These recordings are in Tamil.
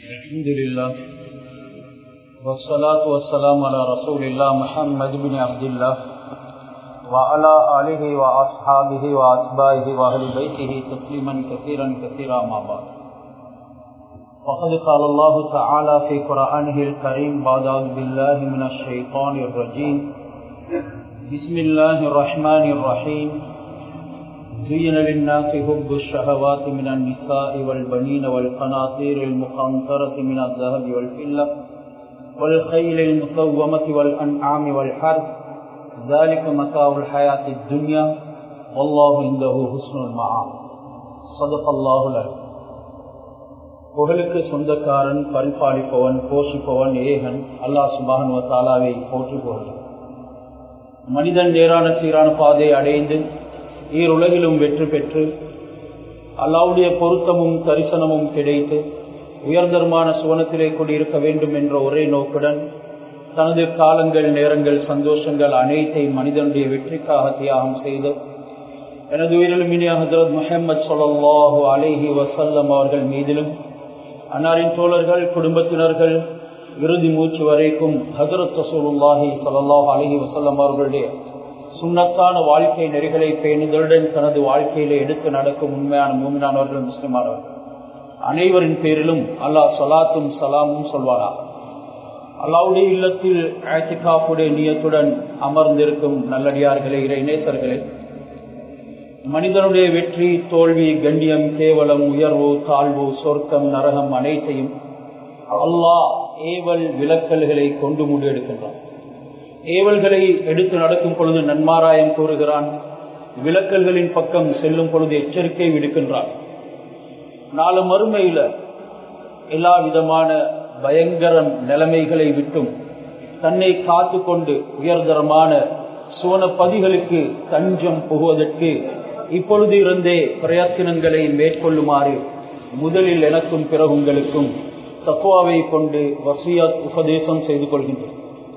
الحمد لله والصلاة والسلام على رسول الله محمد بن عبد الله وعلى آله وأصحابه وأتباعه وأهل بيته تسليما كثيرا كثيرا ما بعد. وقد قال الله تعالى في قرآنه الكريم بعد أعوذ بالله من الشيطان الرجيم بسم الله الرحمن الرحيم زين للناس حب الشهوات من النساء والبنين والقناطير المقنطرة من الذهب والفضة والخيل المسومة والأنعام والحرث ذلك متاع الحياة الدنيا والله عنده حسن المآب. صدق الله العظيم. புகழுக்கு சொந்தக்காரன், பரிபாலிப்பவன், போஷிப்பவன் ஏகன் அல்லாஹ் சுப்ஹானஹு வ தஆலாவை போற்றி புகழ்கிறேன். மனிதன் நேரான சீரான பாதையை அடைந்து ஈருலகிலும் வெற்றி பெற்று அல்லாஹ்வுடைய பொருத்தமும் தரிசனமும் கிடைத்து உயர்தரமான சுவனத்திலே குடியிருக்க வேண்டும் என்ற ஒரே நோக்குடன் தனது காலங்கள், நேரங்கள், சந்தோஷங்கள் அனைத்தையும் மனிதனுடைய வெற்றிக்காக தியாகம் செய்து எனது உயிரிலும் இனிய ஹஜ்ரத் முஹம்மது ஸல்லல்லாஹு அலைஹி வஸல்லம் அவர்கள் மீதிலும் அன்னாரின் தோழர்கள், குடும்பத்தினர்கள் இறுதி மூச்சு வரைக்கும் ஹஜ்ரத் ரசூலுல்லாஹி ஸல்லல்லாஹு அலைஹி வஸல்லம் அவர்களுடைய சுன்னத்தான வாழ்க்கை நெறிகளை பேணுதலுடன் தனது வாழ்க்கையிலே எடுத்து நடக்கும் உண்மையான மூமினானவர்கள், முஸ்லிமானவர்கள் அனைவரின் பேரிலும் அல்லாஹ் ஸலாத்தும் சலாமும் சொல்வாரா. அல்லாஹ்வுடைய இல்லத்தில் இஅ்திகாஃபுடைய நியத்துடன் அமர்ந்திருக்கும் நல்லடியார்களே, இறை நேசர்களே, மனிதனுடைய வெற்றி, தோல்வி, கண்ணியம், கேவலம், உயர்வு, தாழ்வு, சொர்க்கம், நரகம் அனைத்தையும் அல்லாஹ் ஏவல் விலக்கல்களை கொண்டு முடிவெடுக்கின்றான். ஏவல்களை எடுத்து நடக்கும் பொழுது நன்மாராயம் கூறுகிறான், விலக்கல்களின் பக்கம் செல்லும் பொழுது எச்சரிக்கை விடுக்கின்றான். நாலு மறுமையில எல்லா விதமான பயங்கர நிலைமைகளை விட்டும் தன்னை காத்து கொண்டு உயர்தரமான சுவனப்பதிகளுக்கு தஞ்சம் புகுவதற்கு இப்பொழுது இருந்தே பிரயத்தனங்களை மேற்கொள்ளுமாறு முதலில் எனக்கும் பிறகு உங்களுக்கும் தக்வாவை கொண்டு வசியத் உபதேசம் செய்து கொள்கின்றோம்.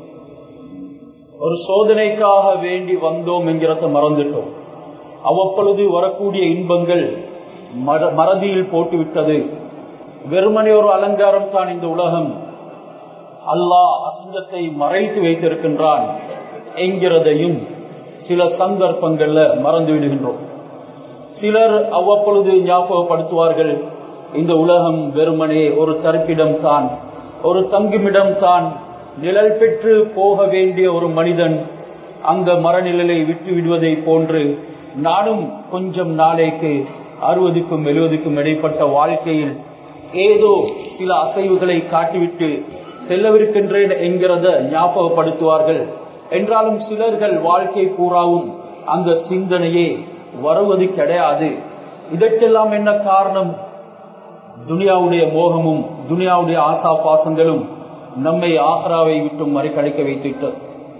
ஒரு சோதனைக்காக வேண்டி வந்தோம் என்கிறத மறந்துட்டோம். அவ்வப்பொழுது வரக்கூடிய இன்பங்கள் மறதியில் போட்டுவிட்டது. வெறுமனே ஒரு அலங்காரம் தான் இந்த உலகம். அல்லாஹ் அசுத்தத்தை மறைத்து வைத்திருக்கின்றான் என்கிறதையும் சில சந்தர்ப்பங்கள்ல மறந்து விடுகின்றோம். சிலர் அவ்வப்பொழுது ஞாபகப்படுத்துவார்கள், இந்த உலகம் வெறுமனே ஒரு தரிப்பிடம் தான், ஒரு தங்குமிடம் தான். நிழல் பெற்று போக வேண்டிய ஒரு மனிதன் அந்த மரநிழலை விட்டு விடுவதை போன்று நானும் கொஞ்சம் நாளைக்கு 60க்கும் 70க்கும் இடைப்பட்ட வாழ்க்கையில் ஏதோ சில அசைவுகளை காட்டிவிட்டு செல்லவிருக்கின்றேன் என்கிறத ஞாபகப்படுத்துவார்கள். என்றாலும் சிலர்கள் வாழ்க்கை பூராவும் அந்த சிந்தனையே வருவது கிடையாது. இதற்கெல்லாம் என்ன காரணம்? துனியாவுடைய மோகமும் துனியாவுடைய ஆசா பாசங்களும் நம்மை ஆஹ்ராவை விட்டு மறிக்கடிக்க வைத்துவிட்டது.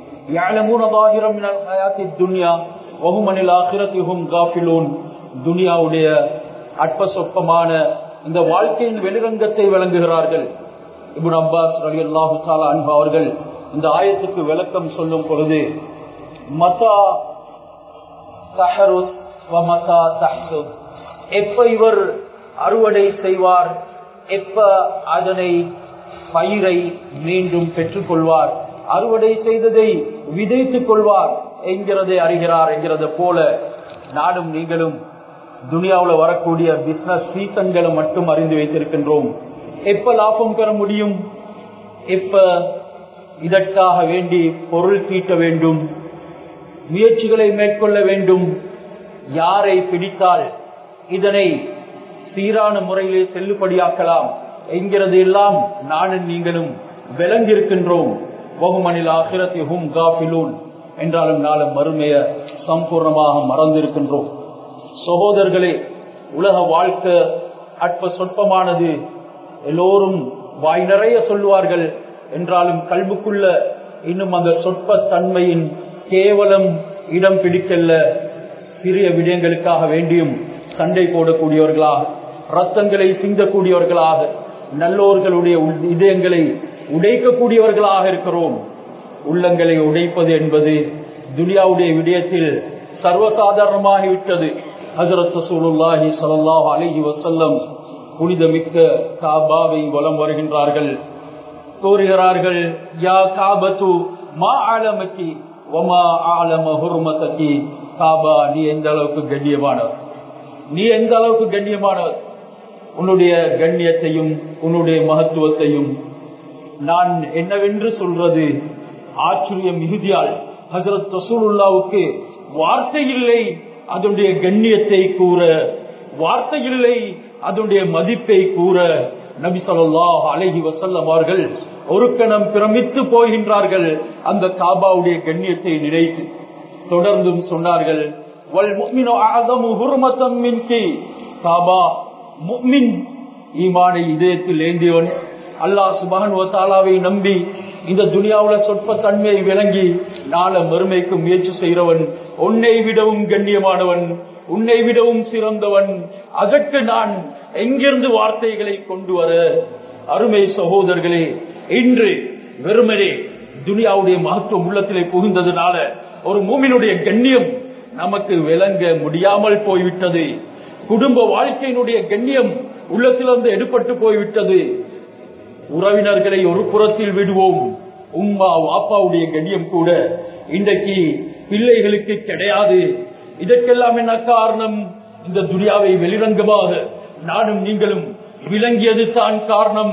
துனியாவுடைய அற்ப சொற்பமான இந்த வாழ்க்கையின் வெளிரங்கத்தை விளங்குகிறார்கள். இப்னு அப்பாஸ் ரலியல்லாஹு தஆலா அன்ஹு அவர்கள் இந்த ஆயத்துக்கு விளக்கம் சொல்லும் பொழுது, மதா தஹருஸ் வ மதா தஹ்சுத், எப்ப இவர் அறுவடை செய்வார், எப்ப அதனை பயிரை மீண்டும் பெற்றுக் கொள்வார், அறுவடை செய்ததை விதைத்துக் கொள்வார் என்கிறதை அறிகிறார் என்கிறத போல நானும் நீங்களும் துனியாவில் வரக்கூடிய பிசினஸ் சீசன்களை மட்டும் அறிந்து வைத்திருக்கின்றோம். எப்ப லாபம் பெற முடியும், எப்ப இதற்காக வேண்டி பொருள் தீட்ட வேண்டும், முயற்சிகளை மேற்கொள்ள வேண்டும், யாரை பிடித்தால் இதனை சீரான முறையிலே செல்லுபடியாக்கலாம் என்கிறது எல்லாம் நானும் நீங்களும் விளங்கியிருக்கின்றோம். வஹுமனில் ஆகிரத்தி ஹும் காஃபிலூன் என்றாலும் நாள மறுமைய சம்பூர்ணமாக மறந்திருக்கின்றோம். சகோதரர்களே, உலக வாழ்க்கை அற்ப சொற்பமானது. எல்லோரும் வாய் நிறைய சொல்லுவார்கள். என்றாலும் கல்புக்குள்ள இன்னும் அந்த சொற்ப தன்மையின் கேவலம் இடம் பிடிக்கல. சிறிய விடயங்களுக்காக வேண்டியும் சண்டை போடக்கூடியவர்களாக, ரத்தங்களை சிந்தக்கூடியவர்களாக, நல்லோர்களுடைய இதயங்களை உடைக்கக்கூடியவர்களாக இருக்கிறோம். உள்ளங்களை உடைப்பது என்பது துனியாவுடைய விடயத்தில் சர்வசாதாரணமாகிவிட்டது. ஹஜ்ரத் ரசூலுல்லாஹி ஸல்லல்லாஹு அலைஹி வஸல்லம் புனிதமிக்க காபாவை வலம் வருகின்றார்கள். கூறுகிறார்கள், யா காபத்து மா ஆலமக்கி வமா ஆலம ஹுர்மதக்கி. காபா, நீ எந்த அளவுக்கு கண்ணியமானவர், நீ எந்த அளவுக்கு கண்ணியமானவர். உன்னுடைய கண்ணியத்தையும் உன்னுடைய மகத்துவத்தையும் நான் என்னவென்று சொல்றது? ஆச்சரியம் மிகுதியால் ஹஜ்ரத் ரசூலுல்லாஹ்வுக்கு வார்த்தை இல்லை அதனுடைய கண்ணியத்தை கூற, வார்த்தை இல்லை அதனுடைய மதிப்பை கூற. நபி ஸல்லல்லாஹு அலைஹி வஸல்லம் அவர்கள் ஒரு கணம் பிரமித்து போகின்றார்கள் அந்த காபாவுடைய கண்ணியத்தை நினைத்து. தொடர்ந்தும் சொன்னார்கள், வல் முஃமினு அஅஸமு ஹுர்மத்தம் மின்கி. காபா, முஃமின் ஈமானை இதயத்தில் ஏந்தியவன், அல்லாஹ் சுப்ஹானஹு வ தஆலாவை நம்பி இந்த துனியாவுல சொற்ப தன்மையை விளங்கி நாள மறுமைக்கு முயற்சி செய்கிறவன், உன்னை விடவும் கண்ணியமானவன், உன்னை விடவும் சிறந்தவன். அதற்கு நான் எங்கிருந்து வார்த்தைகளை கொண்டு வர? அருமை சகோதரர்களே, இன்று வெறுமனே துனியாவுடைய மகத்துவம் உள்ளத்திலே புகுந்ததுனால ஒரு மூமினுடைய கண்ணியம் நமக்கு விளங்க முடியாமல் போய்விட்டது. குடும்ப வாழ்க்கையினுடைய கண்ணியம் உள்ளத்திலிருந்து எடுபட்டு போய்விட்டது. உறவினர்களை ஒரு புறத்தில் விடுவோம், உம்மா வாப்பாவுடைய கண்ணியம் கூட இன்றைக்கு பிள்ளைகளுக்கு கிடையாது. இதற்கெல்லாம் என்ன காரணம்? இந்த துனியாவை வெளிரங்கமாக நானும் நீங்களும் விளங்கியது தான் காரணம்.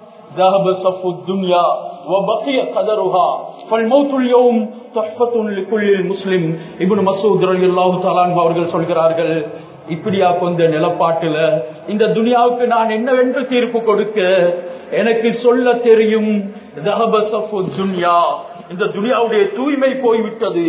அவர்கள் சொல்கிறார்கள், இப்படியா கொஞ்ச நிலப்பாட்டுல இந்த துனியாவுக்கு நான் என்னவென்று தீர்ப்பு கொடுக்க எனக்கு சொல்ல தெரியும். இந்த துனியாவுடைய தூய்மை போய்விட்டது.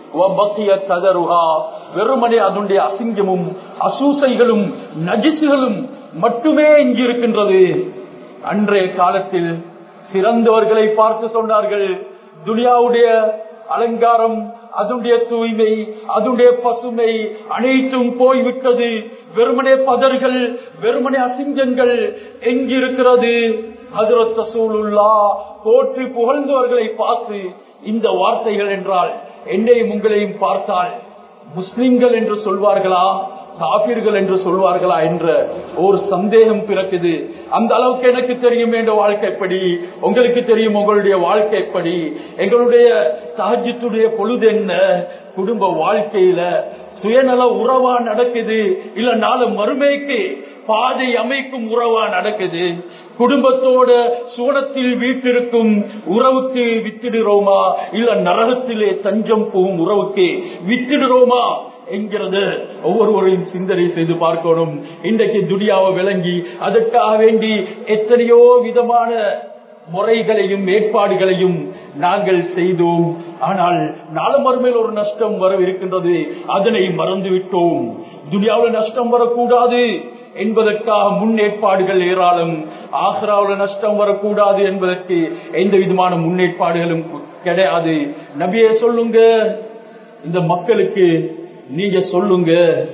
வெறுமனே அதனுடைய அசிங்கமும் அசூசைகளும் நஜிசுகளும் மட்டுமே எஞ்சிருக்கின்றது. அன்றைய காலத்தில் சிறந்தவர்களை பார்த்து சொன்னார்கள், துனியாவுடைய அலங்காரம், அதனுடைய தூய்மை, அதனுடைய பசுமை அனைத்தும் போய்விட்டது. வெறுமனே பதர்கள், வெறுமனே அசிங்கங்கள் எங்கிருக்கிறது. ஹஜ்ரத் ரசூலுல்லாஹ் போற்றி புகழ்ந்தவர்களை பார்த்து இந்த வார்த்தைகள் என்றால் என்னையும் உங்களையும் பார்த்தால் முஸ்லிம்கள் என்று சொல்வார்களா, காபிர்கள் என்று சொல்வார்களா என்ற ஒரு சந்தேகம் பிறக்குது. அந்த அளவுக்கு எனக்கு தெரியும் என்ற வாழ்க்கை எப்படி, உங்களுக்கு தெரியும் உங்களுடைய வாழ்க்கை எப்படி. எங்களுடைய தஹஜ்ஜுடைய பொழுது என்ன, குடும்ப வாழ்க்கையில சுயநல உறவா நடக்குது, இல்ல நாளை மறுமைக்கு பாதை அமைக்கும் உறவா நடக்குது. குடும்பத்தோட சூனத்தில் வீட்டிருக்கும் உறவுக்கு வித்திடுறோமா, இல்ல நரகத்திலே தஞ்சம் போகும் உறவுக்கு வித்திடுறோமா என்கிறது ஒவ்வொருவரையும் சிந்தனை செய்து பார்க்கணும். இன்றைக்கு துனியாவை விளங்கி அதற்காக வேண்டி எத்தனையோ விதமான முறைகளையும் ஏற்பாடுகளையும் நாங்கள் செய்தோம். ஆனால் நாளை மறுமையில் ஒரு நஷ்டம் வரவிருக்கின்றது, அதனை மறந்துவிட்டோம். துனியாவில் நஷ்டம் வரக்கூடாது என்பதற்காக முன்னேற்பாடுகள் ஏராளம். ஆக்ராவில் நஷ்டம் வரக்கூடாது என்பதற்கு எந்த விதமான முன்னேற்பாடுகளும் கிடையாது. நபியே சொல்லுங்க, இந்த மக்களுக்கு நீங்க சொல்லுங்க,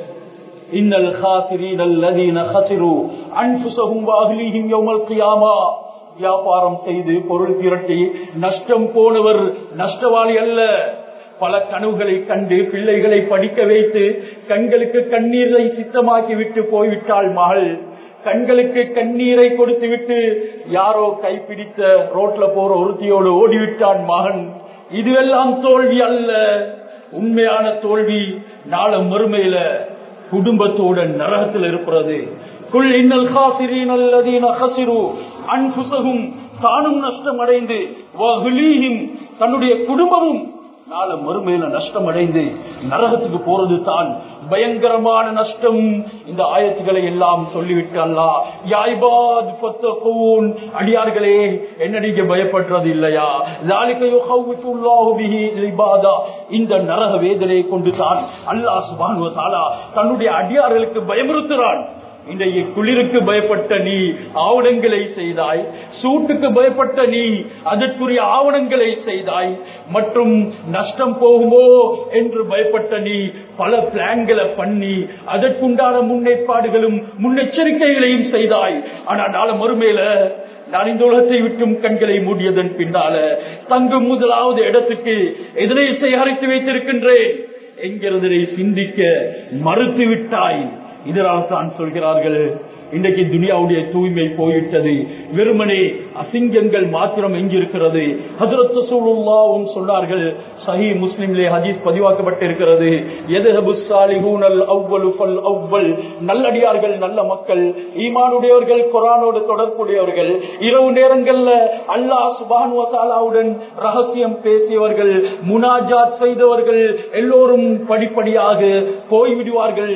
இன்னல் காசிரீன அல்லதீன கஸிரு அன்ஃபுஸஹும் வ அஹ்லீஹிம் யௌமல் கியாமா. வியாபாரம் செய்து பொருள் திரட்டி நஷ்டம் போனவர் நஷ்டவாளி அல்ல. பல கனவுகளை கண்டு பிள்ளைகளை படிக்க வைத்து கண்களுக்கு கண்ணீரை சித்தமாக்கி விட்டு போய்விட்டாள் மகள். கண்களுக்கு கண்ணீரை கொடுத்து விட்டு யாரோ கைப்பிடித்த ரோட்ல போற ஒருத்தியோடு ஓடிவிட்டான் மகன். இதுவெல்லாம் தோல்வி அல்ல. உண்மையான தோல்வி நாளை மறுமையில குடும்பத்தோட நரகத்தில் இருக்கிறது. குல் இன்னல் காசிரீன அல்லதீன கஸிரு அன்ஃபுஸஹும், தானும் நஷ்டம் அடைந்து, வ அஹ்லீஹிம், தன்னுடைய குடும்பமும் நாளை மறுமையில நஷ்டம் அடைந்து நரகத்துக்கு போறது தான் பயங்கரமான நஷ்டம். இந்த ஆயத்துக்களை எல்லாம் சொல்லிவிட்டு அல்லாஹ், யா இபாத் ஃபத்தகூன், அடியார்களே என்ன நீங்க பயப்படுறது இல்லையா? ஸாலிக யுகவ்விஃபுல்லாஹு பிஹி இபாதா, இந்த நரக வேதனையை கொண்டு தான் அல்லாஹ் சுப்ஹானஹு வ தஆலா தன்னுடைய அடியார்களுக்கு பயமுறுத்துறான். இன்றைய குளிருக்கு பயப்பட்ட நீ ஆவணங்களை செய்தாய், சூட்டுக்கு பயப்பட்ட நீ அதற்குரிய ஆவணங்களை செய்தாய், மற்றும் நஷ்டம் போகுமோ என்று பயப்பட்ட நீ பல பிளான்களை பண்ணி அதற்குண்டான முன்னேற்பாடுகளும் முன்னெச்சரிக்கைகளையும் செய்தாய். ஆனால் நாளை மறுமையில நான் இந்த உலகத்தை விட்டும் கண்களை மூடியதன் பின்னால தங்கும் முதலாவது இடத்துக்கு எதனை சேகரித்து வைத்திருக்கின்றேன் என்கிறதை சிந்திக்க மறுத்து விட்டாய். இதனால் தான் சொல்கிறார்கள், இன்றைக்கு துனியாவுடைய தூய்மை போய்விட்டது. வெறுமனே அசிங்கங்கள் மாத்திரம் எங்கிருக்கிறது. ஹஜ்ரத் ரசூலுல்லாஹ் சொன்னார்கள், சஹீஹ் முஸ்லிமிலே ஹதீஸ் பதிவாக்கப்பட்டிருக்கிறது, யذهبு ஸாலிஹூனல் அவ்வலு ஃபல் அவ்வல், நல்லடியார்கள் நல்ல மக்கள், ஈமானுடையவர்கள், குர்ஆனோடு தொடர்புடையவர்கள், இரவு நேரங்கள்ல அல்லாஹ் சுப்ஹானஹு வ தஆலாவுடன் ரகசியம் பேசியவர்கள், முனாஜாத் செய்தவர்கள் எல்லோரும் படிப்படியாக போய்விடுவார்கள்.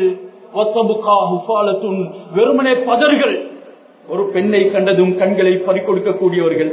வெறுமனே பதர்கள், ஒரு பெண்ணை கண்டதும் கண்களை பறிக்கொடுக்கக்கூடியவர்கள்,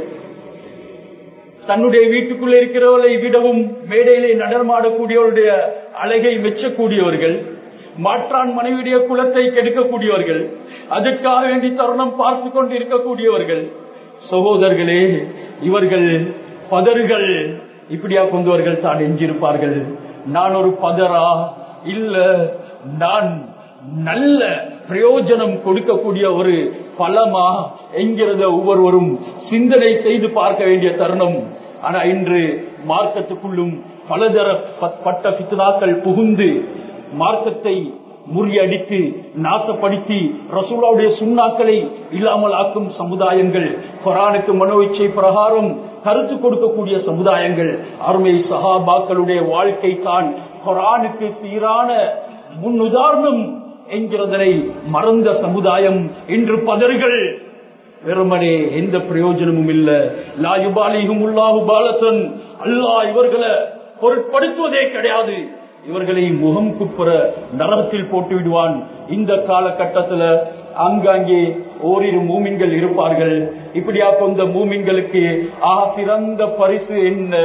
தன்னுடைய வீட்டுக்குள்ளே இருக்கிறவர்களை விடவும் மேடையிலே நடனமாடக்கூடியவருடைய அழகை மெச்சக்கூடியவர்கள், மாற்றான் மனைவியுடைய குலத்தை கெடுக்கக்கூடியவர்கள், அதற்காக வேண்டி தருணம் பார்த்து கொண்டு இருக்கக்கூடியவர்கள். சகோதரர்களே, இவர்கள் பதர்கள் இப்படியா கொண்டவர்கள் தான் எஞ்சிருப்பார்கள். நான் ஒரு பதரா இல்ல, நான் நல்ல பிரயோஜனம் கொடுக்கக்கூடிய ஒரு பலமா என்கிறத ஒவ்வொருவரும் சிந்தனை செய்து பார்க்க வேண்டிய தருணம். ஆனா இன்று மார்க்கத்துக்குள்ளும் பலதரப்பட்ட ஃபித்னாக்கள் புகுந்து மார்க்கத்தை முறியடித்து நாசப்படுத்தி ரசூலுல்லாஹ்வுடைய சுன்னாக்களை இல்லாமல் ஆக்கும் சமுதாயங்கள், குர்ஆனுக்கு மனோ இச்சை பிரகாரம் கருத்து கொடுக்கக்கூடிய சமுதாயங்கள், அருமை சஹாபாக்களுடைய வாழ்க்கை தான் குர்ஆனுக்கு சீரான முன்னுதாரணம் என்கிறதனை மறந்த சமுதாயம் இன்று பதர்கள். வெறுமனே எந்த பிரயோஜனமும் இல்ல. லா யுபாலிஹுமுல்லாஹு பாலத்தன், அல்லாஹ் இவர்களை பொருட்படுத்துவதே கிடையாது, இவர்களை முகம் குப்புற நரகத்தில் போட்டு விடுவான். இந்த காலகட்டத்தில் அங்காங்கே ஓரிரு மூமின்கள் இருப்பார்கள். இப்படியா கொண்ட மூமின்களுக்கு சிறந்த பரிசு என்ன?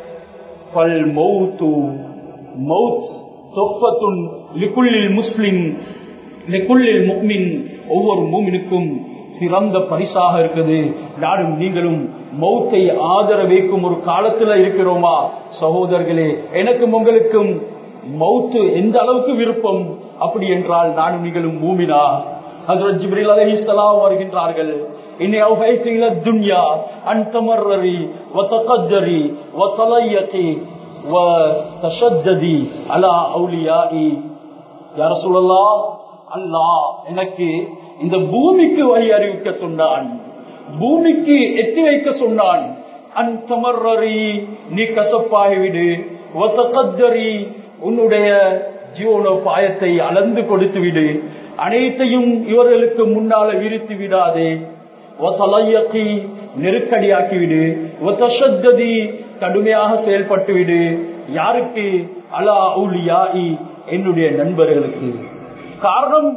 பல் மௌத்து, மௌத் தொஃபத்துன் லிகுல்லில் முஸ்லிம் லிகுல்லில் முஃமின், ஒவ்வொரு மூமினுக்கும் சிறந்த பரிசாக இருக்குது. நானும் நீங்களும் மௌத்தை ஆதர வைக்கும் ஒரு காலத்துல இருக்கிறோமா? சகோதரர்களே, எனக்கும் உங்களுக்கும் மௌத்து எந்த அளவுக்கு விருப்பம்? அப்படி என்றால் நானும் நீங்களும் மூமினா? ஹஜ்ரத் ஜிப்ரீல் அலைஹிஸ்ஸலாம் வருகின்றார்கள், இன்னி அவ்ஹைது இல துன்யா அன் தமர்ரி வ தகஜரி வ தலயகி வ தஷத்ததி அலா அவுலியாஇ. யா ரசூலல்லாஹ், அல்லாஹ் எனக்கு இந்த பூமிக்கு வழி அறிவிக்க சொன்னான், பூமிக்கு எத்தி வைக்க சொன்னான். அன் தமர்ரி, நீ கசப்பாகிவிடு, வ தகஜரி, உன்னுடைய ஜீவனோபாயத்தை அளந்து கொடுத்து விடு, அனைத்தையும் இவர்களுக்கு முன்னால விரித்து விடாதே, நெருக்கடியாக்கிவிடு, கடுமையாக செயல்பட்டு விடு. யாருக்கு? அலா அவுலியாஇ, என்னுடைய நண்பர்களுக்கு. காரணம்,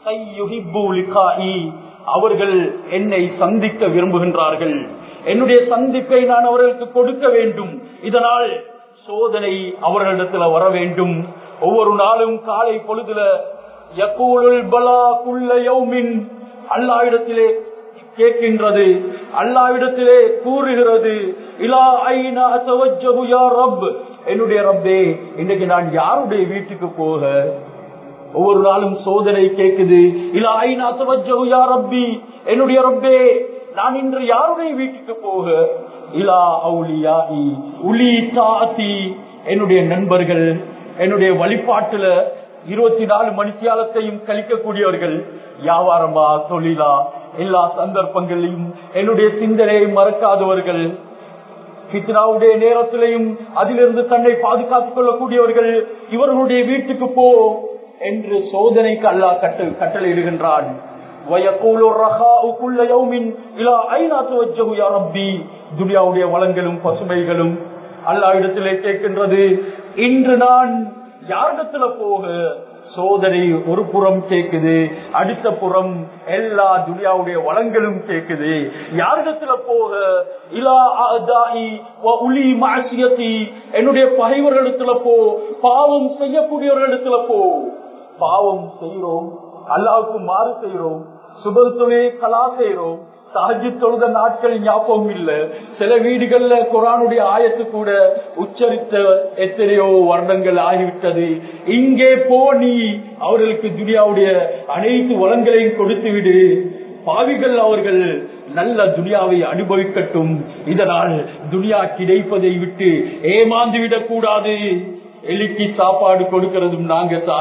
அவர்கள் என்னை சந்திக்க விரும்புகின்றார்கள், என்னுடைய சந்திப்பை நான் அவர்களுக்கு கொடுக்க வேண்டும். இதனால் சோதனை அவர்களிடத்துல வர வேண்டும். ஒவ்வொரு நாளும் காலை பொழுதுல யகூலுல் பலா குல்ல யௌமின், அல்லாஹ்விடத்திலே கேட்கின்றது, அல்லாஹ்விடத்திலே கூறுகிறது, இலா ஐனா தவஜ்ஜஹு யா ரப், என்னுடைய ரப்பே, இன்னைக்கு நான் யாருடைய வீட்டுக்கு போக? ஒவ்வொரு நாளும் சோதனை கேட்குது. இலா ஐனா தவஜ்ஜஹு யா ரப்பி, என்னுடைய ரப்பே, நான் இன்று யாருடைய வீட்டுக்கு போக? இலா அவுலியாஇ உலி தாதி, என்னுடைய நண்பர்கள், என்னுடைய வழிபாட்டுல 24 மணித்தியாலத்தையும் கழிக்கக்கூடியவர்கள், வியாபாரமா தொழிலா எல்லா சந்தர்ப்பங்களையும் என்னுடைய சிந்தனையை மறக்காதவர்கள், ஃபித்னாவுடைய நேரத்திலையும் அதிலிருந்து தன்னை பாதுகாத்துக் கொள்ளக்கூடியவர்கள், இவர்களுடைய வீட்டுக்கு போ என்று சோதனைக்கு அல்லாஹ் கட்டளையிடுகின்றான். துனியாவுடைய வளங்களும் பசுமைகளும் அல்லாஹ்விடத்திலே கேட்கின்றது, இன்று நான் யாரிடத்துல போக? சோதனை ஒரு புறம் கேட்குது, அடுத்த புறம் எல்லா துனியாவுடைய வளங்களும் கேட்குது. யாரிடத்துல போக? இலா அதாஇ வ உலி மஅசியதி, என்னுடைய பகைவர்களிடத்துல போ, பாவம் செய்யக்கூடியவர்களிடத்துல போ. பாவம் செய்கிறோம், அல்லாஹ்வுக்கு மாறு செய்கிறோம், சுபஹ் தொழுகை கலா செய்கிறோம், தஹஜ்ஜுத் தொழுத நாட்கள் ஞாபகம் இல்ல, சில வீடுகள்ல குர்ஆனுடைய ஆயத்து கூட உச்சரித்த எத்தனையோ வருடங்கள் ஆகிவிட்டது. இங்கே போ, நீ அவர்களுக்கு துனியாவுடைய அனைத்து வளங்களையும் கொடுத்து விடு. பாவிகள் அவர்கள் நல்ல துனியாவை அனுபவிக்கட்டும். இதனால் துனியா கிடைப்பதை விட்டு ஏமாந்து விடக் கூடாது. எலிக்கு சாப்பாடு கொடுக்கிறதும் நாங்க தான்,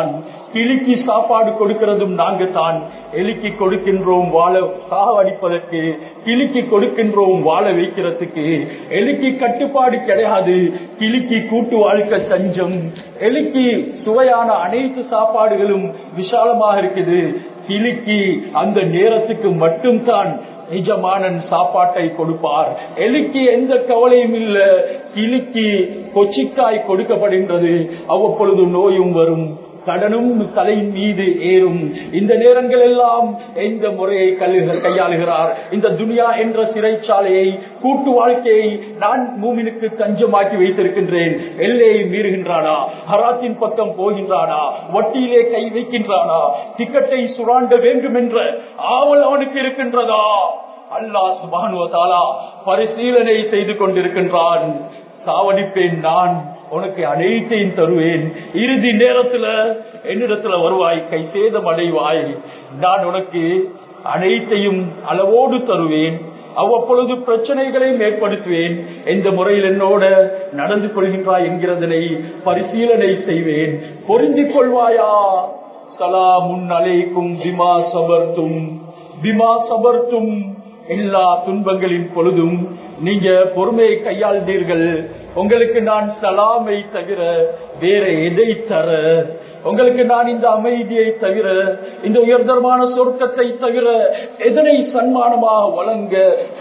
கிளிக்கு சாப்பாடு கொடுக்கிறதும் நாங்க தான். எலிக்கு கொடுக்கின்றோம் வாழ சாவடிப்பதற்கு, கிளிக்கு கொடுக்கின்றோம் வாழ வைக்கிறதுக்கு. எலிக்கு கட்டுப்பாடு கிடையாது, கிளிக்கு கூட்டு வாழ்க்கை தஞ்சம். எலிக்கு சுவையான அனைத்து சாப்பாடுகளும் விசாலமாக இருக்குது. கிளிக்கு அந்த நேரத்துக்கு மட்டும்தான் எஜமானன் சாப்பாட்டை கொடுப்பார். எலிக்கு எந்த கவலையும் இல்ல. கிளிக்கு கொச்சிக்காய் கொடுக்கப்படுகின்றது. அவ்வப்பொழுது நோயும் வரும், கடனும் தலையின் மீது ஏறும். இந்த நேரங்கள் எல்லாம் எந்த முறையை கையாளுகிறார்? இந்த துனியா என்ற சிறைச்சாலையை, கூட்டு வாழ்க்கையை நான் மூமினுக்கு தஞ்சமாக்கி வைத்திருக்கின்றேன். எல்லையை மீறுகின்றானா? ஹராத்தின் பக்கம் போகின்றானா? வட்டியிலே கை வைக்கின்றானா? டிக்கெட்டை சுராண்ட வேண்டும் என்ற ஆவல் அவனுக்கு இருக்கின்றதா? அல்லாஹ் சுப்ஹானஹு வ தஆலா பரிசீலனை செய்து கொண்டிருக்கின்றான். சாவடிப்பேன், நான் உனக்கு அனைத்தையும் தருவேன். இறுதி நேரத்துல என்னிடத்துல வருவாய், கை சேதம் அடைவாய். நான் உனக்கு அனைத்தையும் அளவோடு தருவேன். அவ்வப்பொழுது பிரச்சனைகளையும் ஏற்படுத்துவேன். எந்த முறையில் என்னோட நடந்து கொள்கின்றாய் என்கிறதனை பரிசீலனை செய்வேன். பொருந்திக் கொள்வாயா? சலாமுன் அலைக்கும் பிமா சபர்தும். பிமா சபர்தும், எல்லா துன்பங்களின் பொழுதும் நீங்க பொறுமையை கையாள்ந்தீர்கள். உங்களுக்கு நான் சலாமை தவிர வேற எதை தர? உங்களுக்கு நான் இந்த அமைதியை தவிர, இந்த உயர்தரமான சொர்க்கத்தை தவிர எதனை சன்மானமாக வழங்க?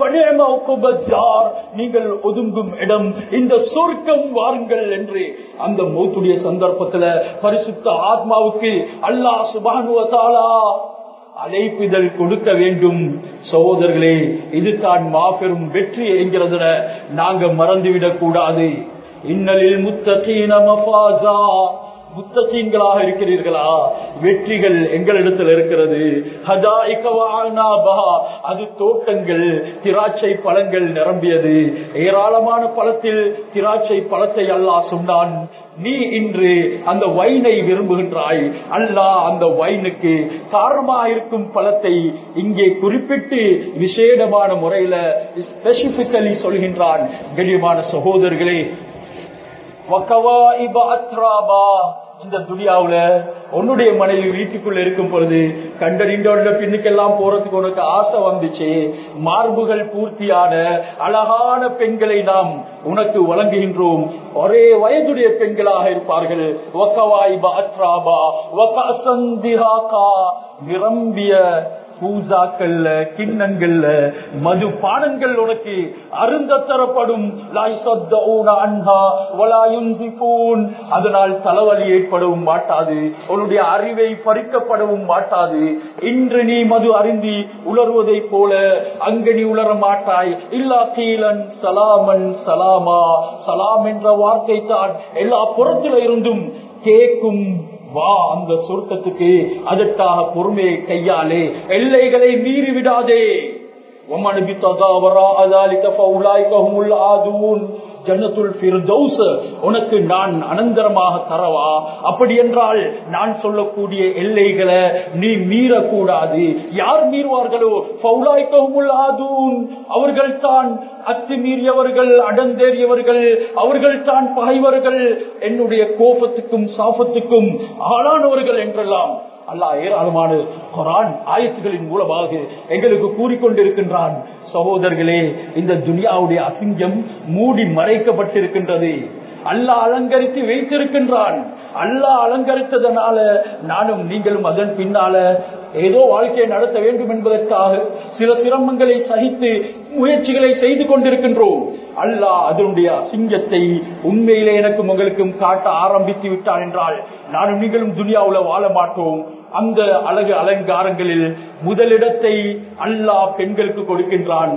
நீங்கள் ஒதுங்கும் இடம் இந்த சொர்க்கம், வாருங்கள் என்று அந்த மௌத்துடைய சந்தர்ப்பத்துல பரிசுத்த ஆத்மாவுக்கு அல்லாஹ் சுப்ஹானஹு வ தஆலா அழைப்பிதழ் கொடுக்க வேண்டும். சகோதரர்களே, இதுதான் மாபெரும் வெற்றி என்கிறதுல நாங்க மறந்துவிடக் கூடாது. இன்னலில் முத்தகீன மஃபாஸா, முத்தகீன்களாக இருக்கிறீர்களா? வெற்றிகள் எங்களிடத்தில் இருக்கிறது. ஹதாயிக வ அனாபா, அது தோட்டங்கள், திராட்சை பழங்கள் நிரம்பியது. ஏராளமான பழத்தில் திராட்சை பழத்தை அல்லாஹ் சொன்னான். நீ இன்று அந்த வைனை விரும்புகின்றாய். அல்லாஹ் அந்த வைனுக்கு காரணமாக இருக்கும் பழத்தை இங்கே குறிப்பிட்டு விசேடமான முறையில ஸ்பெசிபிக்கலி சொல்கின்றான். கண்ணியமான சகோதரர்களே, இந்த துனியாவுல உன்னுடைய மனைவி வீட்டுக்குள்ள இருக்கும் பொழுது கண்டறிந்த பின்னுக்கெல்லாம் போறதுக்கு உனக்கு ஆசை வந்துச்சு. மார்புகள் பூர்த்தியான அழகான பெண்களை நாம் உனக்கு வழங்குகின்றோம். ஒரே வயதுடைய பெண்களாக இருப்பார்கள். நிரம்பிய பூஜாக்கள்ல, கிண்ணங்கள்ல மது பானங்கள் உனக்கு அருந்த தரப்படும். அதனால் தலைவலி ஏற்படவும் மாட்டாது, உன்னுடைய அறிவை பறிக்கப்படவும் மாட்டாது. இன்று நீ மது அருந்தி உலர்வதை போல அங்கு நீ உலர மாட்டாய். இல்லா கீழன் சலாமன் சலாமா, சலாம் என்ற வார்த்தை தான் எல்லா புறத்தில இருந்தும் கேட்கும். வா அந்த சொர்க்கத்துக்கு, அதற்காக பொறுமையை கையாலே, எல்லைகளை மீறி விடாதே. ஜன்னத்துல் ஃபிர்தௌஸ் உனக்கு நான் அனந்தரமாக தரவா? அப்படி என்றால் நான் சொல்லக்கூடிய எல்லைகளை நீ மீறக்கூடாது. யார் மீறுவார்களோ ஃபௌலாய்கஹுமுல் ஆதூன், அவர்கள் தான் அத்துமீறியவர்கள், அடந்தேறியவர்கள், அவர்கள் தான் பகைவர்கள், என்னுடைய கோபத்துக்கும் சாபத்துக்கும் ஆளானவர்கள் என்றெல்லாம் அல்லாஹ் ஏராளமான குர்ஆன் ஆயத்துகளின் மூலமாக எங்களுக்கு கூறிக்கொண்டிருக்கின்றான். சகோதரர்களே, இந்த துனியாவுடைய அசிங்கம் மூடி மறைக்கப்பட்டிருக்கின்றது. அல்லாஹ் அலங்கரித்து வைத்திருக்கின்றான். அல்லாஹ் அலங்கரித்ததனால நானும் நீங்களும் அதன் பின்னால ஏதோ வாழ்க்கையை நடத்த வேண்டும் என்பதற்காக சில சிரமங்களை சகித்து முயற்சிகளை செய்து கொண்டிருக்கின்றோம். அல்லாஹ் அதனுடைய அசிங்கத்தை உண்மையிலே எனக்கும் உங்களுக்கும் காட்ட ஆரம்பித்து விட்டான் என்றால் நானும் நீங்களும் துனியாவுல வாழ மாட்டோம். அந்த அழகு அலங்காரங்களில் முதலிடத்தை அல்லாஹ் பெண்களுக்கு கொடுக்கின்றான்.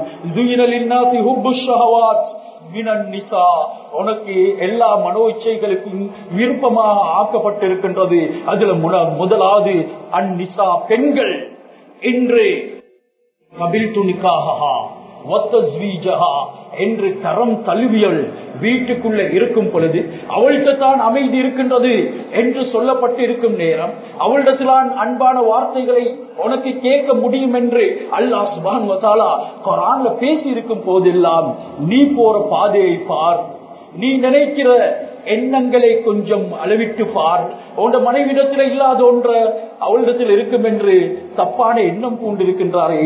உனக்கு எல்லா மனோ இச்சைகளுக்கும் விருப்பமாக ஆக்கப்பட்டிருக்கின்றது. அதுல முதலாவது அந்நிசா, பெண்கள். இன்று கபில் துணிக்காக என்று தரம் தழுவியல் வீட்டுக்குள்ள இருக்கும் பொழுது அவள்கிட்ட தான் அமைதி இருக்கின்றது என்று சொல்லப்பட்டு இருக்கும் நேரம், அவளிடத்திலான் அன்பான வார்த்தைகளை உனக்கு கேட்க முடியும் என்று அல்லாஹ் சுப்ஹானஹு வ தஆலா குர்ஆன்ல பேசி இருக்கும் போதெல்லாம் நீ போற பாதையை பார். நீ நினைக்கிற எண்ணங்களை கொஞ்சம் அளவிட்டு பார். உன் மனைவிடத்தில் இல்லாத ஒன்ற அவளிடத்தில் இருக்கும் என்று தப்பான எண்ணம் பூண்டிருக்கின்றாரே.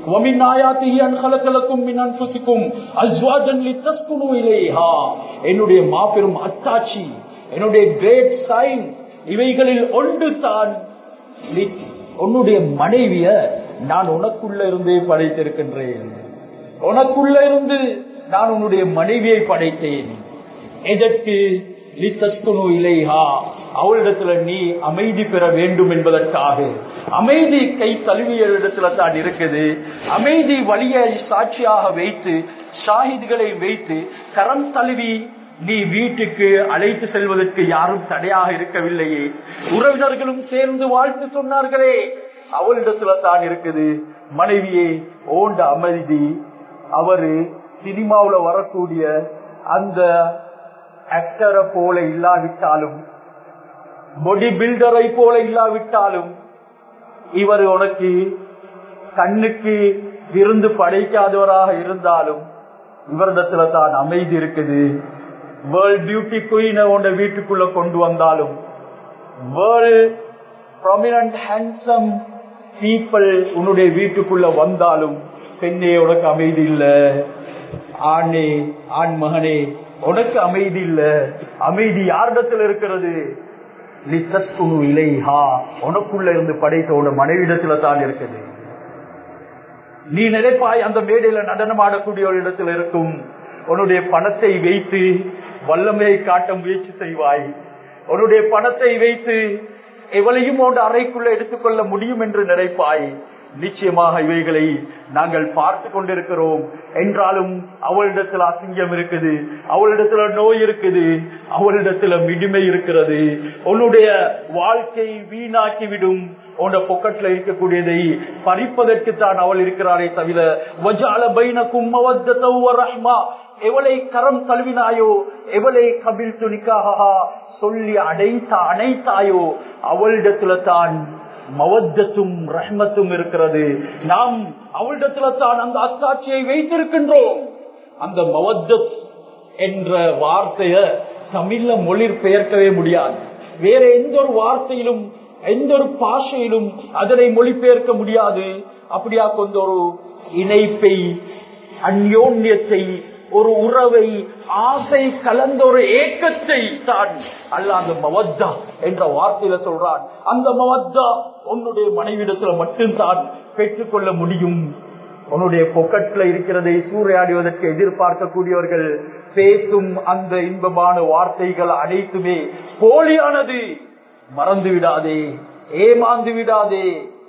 என்னுடைய மாபெரும் அத்தாட்சி, என்னுடைய கிரேட் சைன், இவைகளில் ஒன்று தான் உன்னுடைய மனைவிய நான் உனக்குள்ள இருந்தே படைத்திருக்கின்றேன். உனக்குள்ள இருந்து நான் உன்னுடைய மனைவியை படைத்தேன். எதற்கு? லித்தஸ்குனு இலைஹா, அவளிடத்துல நீ அமைதி பெற வேண்டும் என்பதற்காக. அமைதி கை தழுவிய இடத்துல தான் இருக்குது. அமைதி வழியை சாட்சியாக வைத்து, ஷாஹித்களை வைத்து கரம் தழுவி நீ வீட்டுக்கு அழைத்து செல்வதற்கு யாரும் தடையாக இருக்கவில்லையே. உறவினர்களும் சேர்ந்து வாழ்த்து சொன்னார்களே, அவளிடத்துல தான் இருக்குது. மனைவியே, ஓண்ட அமைதி அவரு சினிமாவுல வரக்கூடிய அந்த ஆக்டரை போல இல்லாவிட்டாலும், பாடி பில்டரை போல இல்லாவிட்டாலும், இவர் உனக்கு கண்ணுக்கு விருந்து படைக்காதவராக இருந்தாலும் இவரிடத்துல தான் அமைதி இருக்குது. வேர்ல்ட் பியூட்டி குயினை உன்னை வீட்டுக்குள்ள கொண்டு வந்தாலும், வேர்ல்ட் ப்ராமினன்ட் ஹேண்ட்சம் பீப்பிள் உன்னுடைய வீட்டுக்குள்ள வந்தாலும், பெண்ணே உனக்கு அமைதி இல்ல. ஆணே, ஆண் மகனே, உனக்கு அமைதி இல்ல. அமைதி யாரிடத்தில் இருக்கிறது? உனக்குள்ள இருந்து படைத்த உன மனைவிடத்துல தான் இருக்குது. நீ நினைப்பாய் அந்த மேடையில நடனம் ஆடக்கூடிய ஒரு இடத்துல இருக்கும். உன்னுடைய பணத்தை வைத்து வல்லமையை காட்ட முயற்சி செய்வாய். உன்னுடைய பணத்தை வைத்து எவளையும் உன் அறைக்குள்ள எடுத்துக்கொள்ள முடியும் என்று நினைப்பாய். நிச்சயமாக இவைகளை நாங்கள் பார்த்து கொண்டிருக்கிறோம். என்றாலும் அவளிடத்துல அசிங்கம் இருக்குது, அவளிடத்துல நோய் இருக்குது, அவளிடத்துல மிடுமை இருக்கிறது. உன்னுடைய வாழ்க்கை வீணாக்கிவிடும். உன் பொக்கெட்ல இருக்கக்கூடியதை பறிப்பதற்கு தான் அவள் இருக்கிறாரே தவிர, வஜால பைனக்கும் மவத்தத வ ரஹ்மா, எவளை கரம் தழுவினாயோ, எவளை கபில் துணிக்காக சொல்லி அணைத்தாயோ, அவளிடத்துல தான் மவத்தத்தும் ரஹ்மத்தும் இருக்கிறது. நாம் அவளிடத்துல தான் அந்த அத்தாட்சியை வைத்திருக்கின்றோம். அந்த மவத்தத் என்ற வார்த்தைய தமிழ்ல மொழிபெயர்க்கவே முடியாது. வேற எந்த ஒரு வார்த்தையிலும் எந்த ஒரு பாஷையிலும் அதனை மொழிபெயர்க்க முடியாது. அப்படியா கொண்ட ஒரு இணைப்பை, அந்யோன்யத்தை, ஒரு உறவை, ஆசை கலந்த ஒரு ஏக்கத்தை தான் அல்லாஹ் அந்த மவத்தா என்ற வார்த்தையில சொல்றான். அந்த மவத்தா உன்னுடைய மனைவிடத்துல மட்டும்தான் பெற்றுக்கொள்ள முடியும். உன்னுடைய பொக்கெட்ல இருக்கிறதை சூறையாடுவதற்கு எதிர்பார்க்கக்கூடியவர்கள் பேசும் அந்த இன்பமான வார்த்தைகள் அனைத்துமே போலியானது. மறந்து விடாதே, ஏமாந்து விடாதே.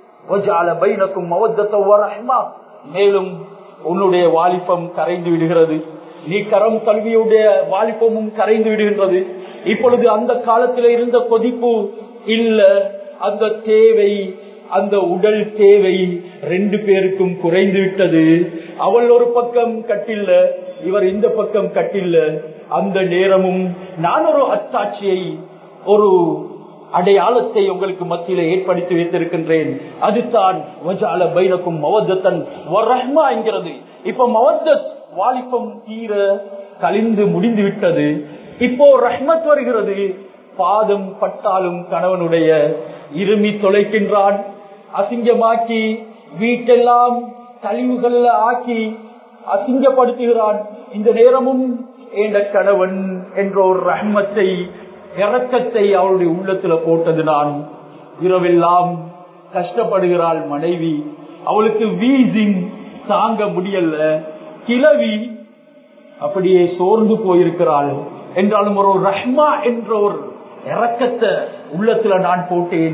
மேலும் உன்னுடைய வாலிபம் கரைந்து விடுகிறது. நீ கரம் கல்வியுடைய வாலிபமும் கரைந்து விடுகின்றது. இப்பொழுது அந்த காலத்தில் இருந்த கொதிப்பு இல்ல, அந்த தேவை, அந்த உடல் தேவை ரெண்டு பேருக்கும் குறைந்து விட்டது. அவள் ஒரு பக்கம் கட்டில்ல, இவர் இந்த பக்கம் கட்டில்ல. அந்த நேரமும் நான் ஒரு அத்தாட்சியை, ஒரு அடையாளத்தை உங்களுக்கு மத்தியில ஏற்படுத்தி வைத்திருக்கின்றேன். அதுதான் வஜஅல பைனக்கும் மவத்தன் வ ரஹ்மா என்கிறது. இப்ப மவத்தத் வாலிபம் தீர கலிந்து முடிந்து விட்டது. இப்போ ரஹ்மத் வருகிறது. பாதம் பட்டாலும் கணவனுடைய இருமி தொலைக்கின்றான், அசிங்கமாக்கி வீட்டெல்லாம் கழிவுகள்ல ஆக்கி அசிங்கப்படுத்துகிறான். இந்த நேரமும் என்ற கணவன் என்ற ஒரு ரஹ்மத்தை, இரக்கத்தை அவளுடைய உள்ளத்துல போட்டது நான். இரவெல்லாம் கஷ்டப்படுகிறாள் மனைவி. அவளுக்கு வீசிங் தாங்க முடியல, கிளவி அப்படியே சோர்ந்து போயிருக்கிறாள். என்றாலும் ஒரு ரஹ்மா என்ற ஒரு இரக்கத்தை உள்ளத்துல நான் போட்டேன்.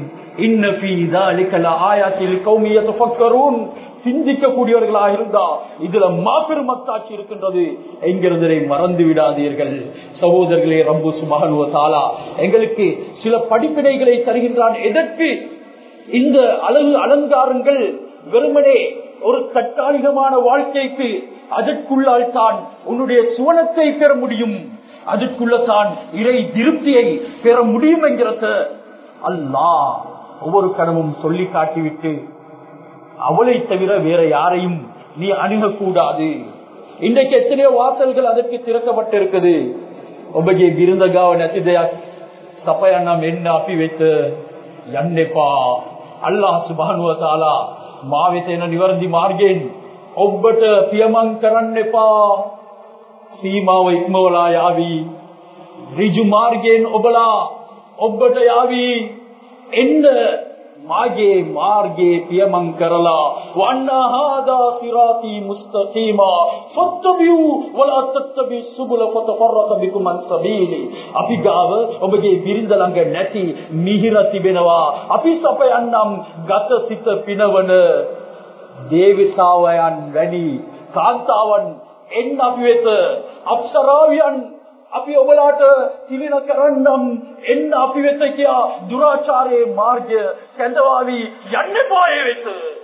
சிந்திக்கக்கூடியவர்களாக இருந்தா இதுல மாபெரும் அத்தாட்சி இருக்கின்றது என்கிறதை மறந்து விடாதீர்கள் சகோதரர்களே. ரப்பு சுப்ஹானஹு வ தஆலா எங்களுக்கு சில படிப்பினைகளை தருகின்றான். எதற்கு? இந்த அழகு அலங்காரங்கள் வெறுமனே ஒரு தற்காலிகமான வாழ்க்கைக்கு, அதற்குள்ளால் தான் உன்னுடைய சுவனத்தை பெற முடியும், அதற்குள்ள தான் இறை திருப்தியை பெற முடியும் என்கிறத அல்லாஹ் ஒவ்வொரு கணமும் சொல்லி காட்டிவிட்டு, அவளை தவிர வேற யாரையும் நீ அணுகக்கூடாது. இன்றைக்கு எத்தனையோ வாசல்கள் அதற்கு திறக்கப்பட்டிருக்குது. ඔබගේ බිරිඳ ගාව නැති දෙයක් සපයන්නම් එන්න අපි වෙත යන්න එපා. අල්ලාහ් සුබ්හානහු වතාලා මා වෙත එන නිවැරදි මාර්ගයෙන් ඔබට පියමන් කරන්න එපා. සීමාව ඉක්මවලා යාවි. ඍජු මාර්ගයෙන් ඔබලා ඔබට යාවි. එන්න මාගේ මාර්ගයේ පියමන් කරලා වන්නා හාදා සිරාති මුස්තකීමා ෆත්තබියු වලා තත්තබි සුබුල ෆතෆරත බිකුම් අන් සබීලි. අපි ගාව ඔබගේ බිරිඳ ළඟ නැති මිහිර තිබෙනවා. අපි සපයන්නම් ගත සිත පිනවන දේවිතාවයන් වැනි කාන්තාවන් එන්න අපි වෙත. අප්සරාවියන් අපි ඔබලාට තිලින කරන්නම් එන්න අපි වෙත කියා දුරාචාරයේ මාර්ගය කැඳවාවි යන්න පායේ වෙත.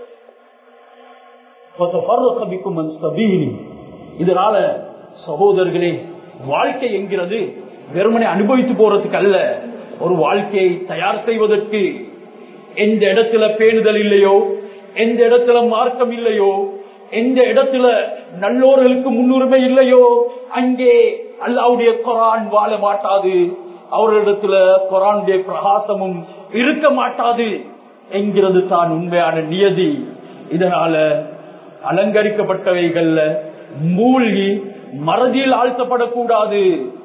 فتفرق بكم عن سبيلي. இதனால சகோதரர்களே, வாழ்க்கை என்கிறது வெறுமனே அனுபவித்து போறதுக்கு அல்ல, ஒரு வாழ்க்கையை தயார் செய்வதற்கு. எந்த இடத்துல பேணுதல் இல்லையோ, எந்த இடத்துல மார்க்கம் இல்லையோ, எந்த இடத்துல நல்லோர்களுக்கு முன்னுரிமை இல்லையோ, அங்கே அல்லாஹ்வுடைய குர்ஆன் வாழ மாட்டாது. அவர்களிடத்துல குர்ஆனுடைய பிரகாசமும் இருக்க மாட்டாது என்கிறது தான் உண்மையான நியதி. இதனால அலங்கரிக்கப்பட்டவைகள்ல மூழ்கி மறதியில் ஆழ்த்தப்படக்கூடாது.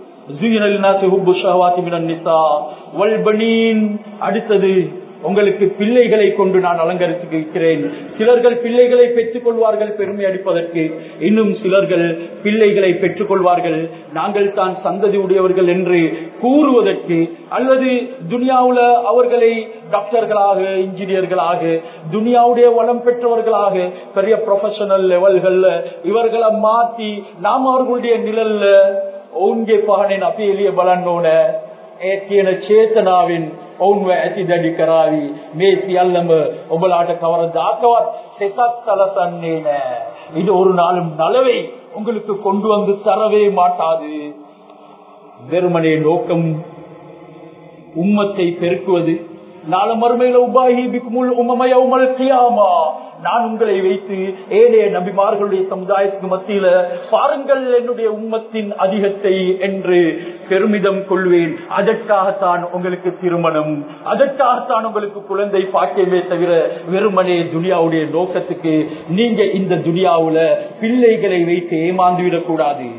அடுத்தது, உங்களுக்கு பிள்ளைகளை கொண்டு நான் அலங்கரித்திருக்கிறேன். சிலர்கள் பிள்ளைகளை பெற்றுக் கொள்வார்கள் பெருமை அடிப்பதற்கு, இன்னும் சிலர்கள் பிள்ளைகளை பெற்றுக் கொள்வார்கள் நாங்கள் தான் சந்ததி உடையவர்கள் என்று கூறுவதற்கு, அல்லது துனியாவுல அவர்களை டாக்டர்களாக, இன்ஜினியர்களாக, துனியாவுடைய வளம் பெற்றவர்களாக பெரிய ப்ரொஃபஷனல் லெவல்கள்ல இவர்களை மாற்றி நாம் அவர்களுடைய நிழல்ல ஓங்கே பகனின் அப்பேலிய பலனோட ஏத்தியன சேத்தனாவின் ඔවුන්ව ඇති දැඩි කරાવી. මේ සියල්ලම ඔබලාට කවරදාකවත් සෙසක් සලසන්නේ නැහැ. இது ஒரு நாளும் நலவை உங்களுக்கு கொண்டு வந்து தரவே மாட்டாது. வெறுமனே நோக்கம் உம்மத்தை பெருக்குவது. நாளை மறுமையில உபாஹி பிக்குமுல் உம்மம யௌமல் கியாமா, நான் உங்களை வைத்து ஏழே நபிமார்களுடைய சமுதாயத்துக்கு மத்தியில பாருங்கள் என்னுடைய உம்மத்தின் அதிகத்தை என்று பெருமிதம் கொள்வேன். அதற்காகத்தான் உங்களுக்கு திருமணம், அதற்காகத்தான் உங்களுக்கு குழந்தை பாக்கியமே தவிர வெறுமனே துனியாவுடைய நோக்கத்துக்கு நீங்க இந்த துனியாவுல பிள்ளைகளை வைத்து ஏமாந்து விடக்கூடாது.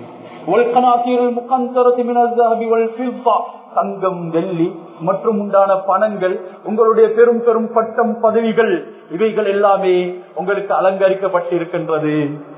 தங்கம், வெள்ளி மற்றும் உண்டான பணங்கள், உங்களுடைய பெரும் பெரும் பட்டம் பதவிகள், இவைகள் எல்லாமே உங்களுக்கு அலங்கரிக்கப்பட்டிருக்கின்றது.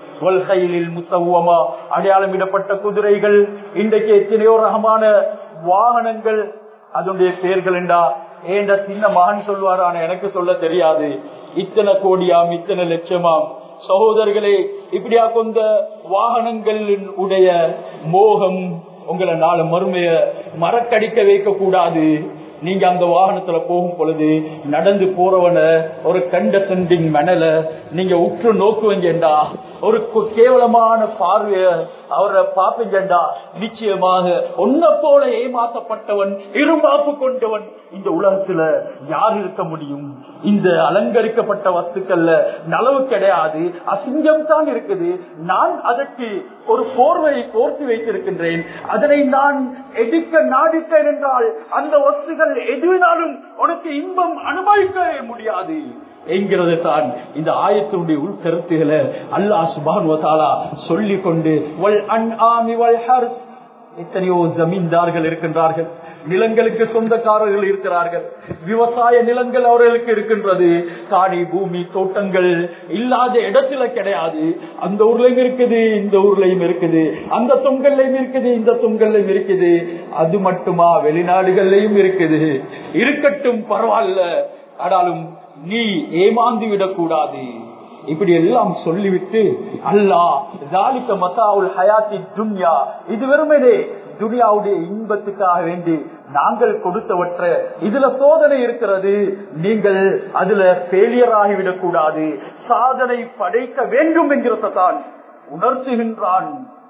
அடையாளமிடப்பட்ட குதிரைகள், இன்றைக்கு எத்தனையோ ரகமான வாகனங்கள், அதனுடைய பெயர்கள் என்றா ஏண்ட சின்ன மகன் சொல்வார், ஆனா எனக்கு சொல்ல தெரியாது. இத்தனை கோடியாம், இத்தனை லட்சமாம். சகோதரர்களே, இப்படியா கொண்ட வாகனங்களின் உடைய மோகம் உங்களை நாலு மறுமைய மறக்கடிக்க வைக்க கூடாது. நீங்க அந்த வாகனத்துல போகும் பொழுது நடந்து போறவன ஒரு கண்டசென்டிங் மணல நீங்க உற்று நோக்குவீங்கடா, ஒரு கேவலமான பார்வைய அவரை பாப்பீங்கடா, நிச்சயமாக ஒன்ன போல ஏமாற்றப்பட்டவன், இருமாப்பு கொண்டவன் இந்த உலகத்துல யார் இருக்க முடியும்? இந்த அலங்கரிக்கப்பட்ட வஸ்துக்கள்ல நலவு கிடையாது, அசிங்கம் தான் இருக்குது. நான் அதற்கு ஒரு போர்வையை கோர்த்து வைத்திருக்கின்றேன், அதனை நான் எடுக்க நாடிட்டேன் என்றால் அந்த வஸ்துகள் எதுவினாலும் உனக்கு இன்பம் அனுபவிக்கவே முடியாது என்கிறது தான் இந்த ஆயத்தினுடைய உள்கருத்துகளை அல்லாஹ் சுப்ஹானஹு வ தஆலா சொல்லிக் கொண்டு, வல் அன்ஆமி வல் ஹர்ஸ், எத்தனையோ ஜமீன்தார்கள் இருக்கின்றார்கள், நிலங்களுக்கு சொந்தக்காரர்கள் இருக்கிறார்கள், விவசாய நிலங்கள் அவர்களுக்கு இருக்கின்றது, காணி பூமி தோட்டங்கள் இல்லாத இடத்துல கிடையாது. அந்த ஊர்லயும் இருக்குது, இந்த ஊர்லயும் இருக்குது, அந்த தொங்கல்லையும் இருக்குது, இந்த தொங்கல்லையும் இருக்குது. அது மட்டுமா, வெளிநாடுகள்லயும் இருக்குது. இருக்கட்டும், பரவாயில்ல, ஆனாலும் நீ ஏமாந்து விடக்கூடாது. இப்படி எல்லாம் சொல்லிவிட்டு அல்லாஹ் ذَلِكَ مَتَاعُ الْحَيَاةِ الدُّنْيَا, இது வெறுமனே துனியாவுடைய இன்பத்துக்காக வேண்டி நாங்கள் கொடுத்தவற்ற, இதுல சோதனை இருக்கிறது, நீங்கள் அதுல ஃபெயிலியர் ஆகிவிடக் கூடாது, சாதனை படைக்க வேண்டும் என்கிறதான் உணர்த்துகின்றான்.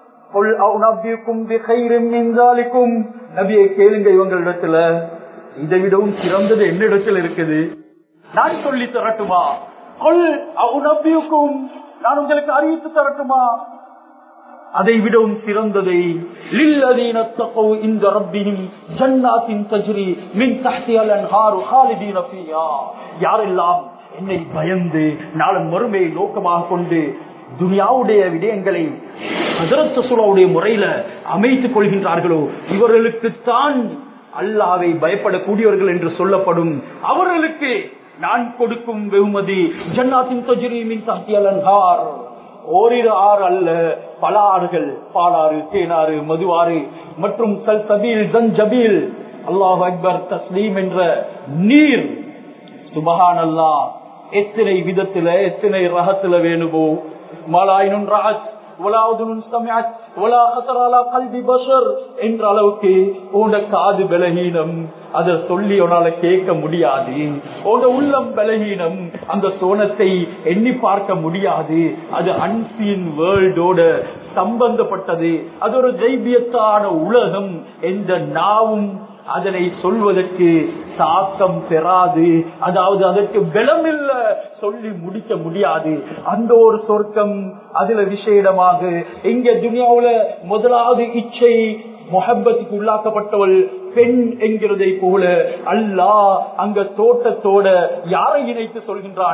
நபியை கேளுங்க, இவங்களிடத்துல இதை விடவும் சிறந்தது என்னிடத்தில் இருக்குது, நான் சொல்லி தரட்டுமா? நான் உங்களுக்கு அறிவித்து தரட்டுமா? அதை விடவும் சிறந்ததை லில்லதீன தகௌ இன்த ரப்பிஹிம் ஜன்னாத்தின் தஜ்ரி மின் தஹ்திஹல் அன்ஹாரு ஹாலிதீன ஃபீஹா. யாரெல்லாம் என்னை பயந்து நாளை மறுமையை நோக்கமாக கொண்டு துனியாவுடைய விடயங்களை ஹஜ்ரத் ரசூலுல்லாஹ்வுடைய முறையில அமைத்துக் கொள்கின்றார்களோ இவர்களுக்குத்தான் அல்லாஹ்வை பயப்படக்கூடியவர்கள் என்று சொல்லப்படும். அவர்களுக்கு நான் கொடுக்கும் வெகுமதி ஜன்னாத்தின் தஜ்ரி மின் தஹ்திஹல் அன்ஹார். ஓரிரு ஆறு அல்ல, பல ஆறுகள், பாலாறு, தேனாறு, மதுவாறு மற்றும் சல்சபீல், ஜன்ஜபீல், அல்லாஹ் அக்பர், தஸ்லீம் என்ற நீர். சுபஹானல்லாஹ், எத்தனை விதத்துல எத்தனை ரகத்துல வேணுமோ. மலாயினுன் ரஅத் வலா உதுனுன் சமிஅத் வலா கதர அலா கல்பி பஷர் என்ற அளவுக்கு உன்ட காது பலஹீனம், அதை சொல்லி உன்னால கேட்க முடியாது. உன்ட உள்ளம் பலஹீனம், அந்த சோனத்தை எண்ணி பார்க்க முடியாது. அது அன்சீன் வேர்ல்டோட சம்பந்தப்பட்டது. அது ஒரு ஜைபியத்தான உலகம். எந்த நாவும் அதனை சொல்வதற்கு தாக்கம் பெறாது. அதாவது அதற்கு பலம் இல்ல, சொல்லி முடிக்க முடியாது. அந்த ஒரு சொர்க்கம் அதுல விசேடமாக இங்க துனியாவுல முதலாவது இச்சை முஹப்பத்துக்கு உள்ளாக்கப்பட்டவள் பெண் என்கிறதை போல அல்லாஹ் அங்க தோட்டத்தோட யாரை இணைத்து சொல்கின்றான்?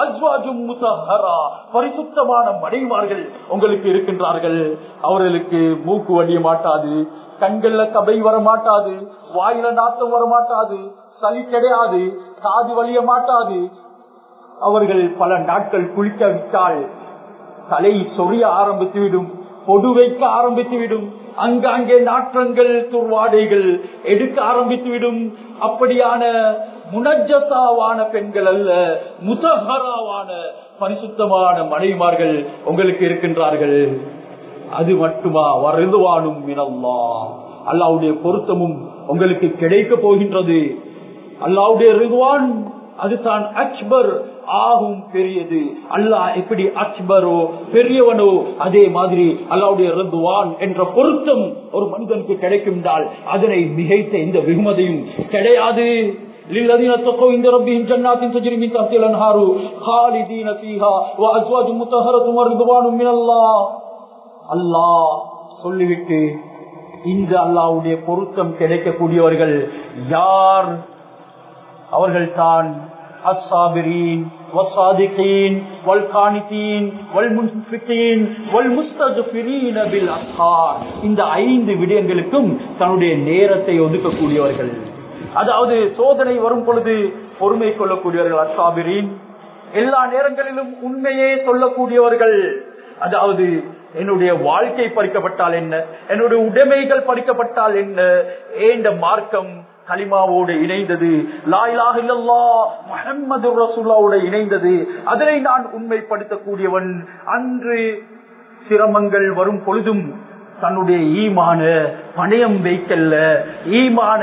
பரிசுத்தமான மனைவிமார்கள் உங்களுக்கு இருக்கின்றார்கள். அவர்களுக்கு மூக்கு வடிய மாட்டாது, கண்கள்ல கபை வர மாட்டாது, வாயில நாத்தம் வர மாட்டாது, சளி கிடையாது, காது வலிய மாட்டாது. அவர்கள் பல நாட்கள் குளிக்காவிட்டால் தலை சொரிய ஆரம்பித்துவிடும், பொடு வைக்க ஆரம்பித்துவிடும், அங்கங்கே நாற்றங்கள் துர்வாடைகள் எடுக்க ஆரம்பித்துவிடும். அப்படியான முனஜ்ஜஸாவான பெண்கள் அல்ல, முதஹராவான பரிசுத்தமான மனைவிமார்கள் உங்களுக்கு இருக்கின்றார்கள். அது மட்டுமா? வருதுவானும் மினல்லாஹ், அல்லாஹ்வுடைய பொருத்தமும் உங்களுக்கு கிடைக்க போகின்றது. அல்லாஹ்வுடைய ரிதுவான் அதுதான் அக்பர் ஆகும் பெரியது. அல்லாஹ் எப்படி அக்பரோ பெரியவனோ அதே மாதிரி அல்லாஹ்வுடைய ரிதுவான் என்ற பொருத்தம் ஒரு மனிதனுக்கு கிடைக்கும் என்றால் அதனை மிகைத்த எந்த வெகுமதியும் கிடையாது. للذين اتقوا عند ربهم جنات تجري من تحتها الانهار خالدين فيها وازواج مطهرة ورضوان من الله. அல்லாஹ் சொல்லிவிட்டு இந்த அல்லாஹ்வுடைய பொருத்தம் கிடைக்கக்கூடியவர்கள் யார்? அவர்கள் தான் அஸ்ஸாபிரீன் வஸ்ஸாதிகீன் வல்கானிதீன் வல்முன்ஃபிகீன் வல்முஸ்தக்ஃபிரீன பில் அஸ்ஹார். இந்த 5 விடயங்களுக்கும் தன்னுடைய நேரத்தை ஒதுக்கக்கூடியவர்கள். அதாவது சோதனை வரும் பொழுது பொறுமை கொள்ளக்கூடியவர்கள் அஸ்ஸாபிரீன். எல்லா நேரங்களிலும் உண்மையே சொல்லக்கூடியவர்கள். அதாவது என்னுடைய வாழ்க்கை பறிக்கப்பட்டால் என்ன, என்னுடைய உடைமைகள் பறிக்கப்பட்டால் என்ன, ஏண்ட மார்க்கம் கலிமாவோடு இணைந்தது, லா இலாஹ இல்லல்லாஹ் முஹம்மதுர் ரசூலுல்லாஹோடு இணைந்தது, அதனை நான் உண்மைப்படுத்தக்கூடியவன். அன்று சிரமங்கள் வரும் பொழுதும் தன்னுடைய ஈமான பணயம் வைக்கல்ல, ஈமான